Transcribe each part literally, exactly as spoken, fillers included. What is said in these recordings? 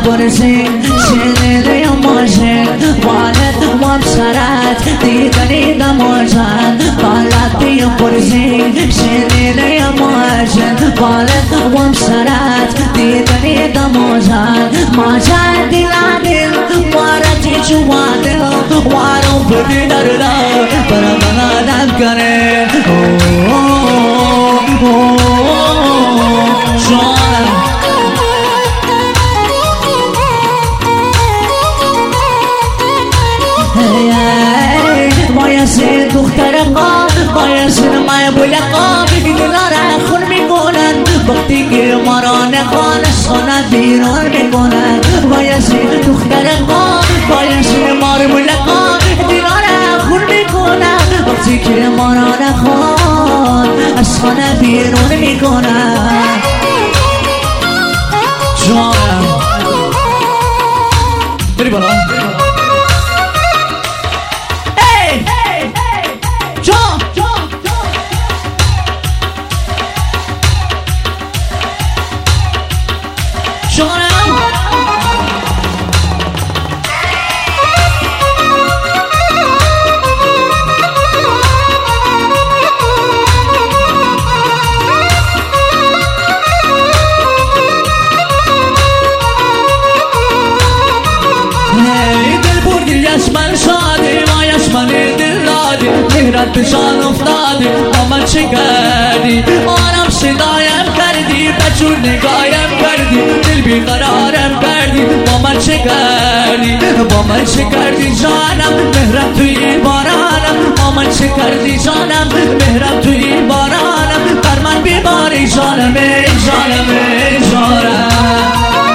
پرسی شنیده ماجد والد و بسرت دیدنی دماجد بالدی پرسی شنیده ماجد والد و بسرت دیدنی دماجد ماجد دیلانیل وارتی جوادل وارو بدی دردا برا بنا دم کنه باید دختر قام باید مای بلقام این لاره خون میکنن وقتی که مرا نخوان سونا بیرون میکنن باید دختر قام باید مار بلقام این لاره خون میکنن وقتی که مرا نخوان سونا بیرون میکنن جانم بری بالا من شادی مایش من دل دادی مهرت بشان افتادی با من چه کردی آرام صدایم کردی بچون نگایم کردی دل بیقرارم کردی با من چه کردی با من چه کردی جانم مهرت توی بارانم با من چه کردی جانم مهرت توی بارانم بر من بیماری جانم جانم جانم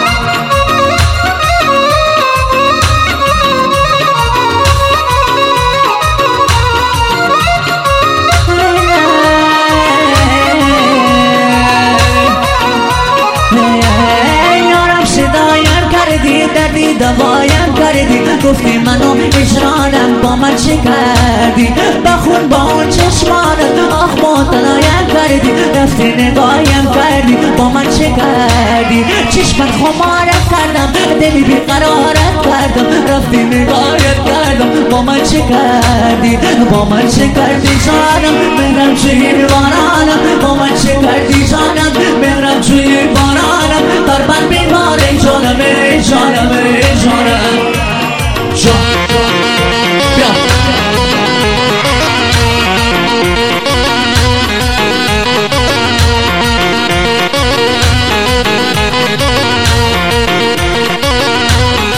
دردی دوایم کردی گفتی منو اجرانم با من چه کردی بخون با اون چشمانت آخ مطلعیم کردی رفتی نگایم کردی با من چه کردی چشمت خمارت کردم دلی بیقرارت کردم رفتی نگاهت کردم با من چه کردی با من چه کردی جانم مهرم چه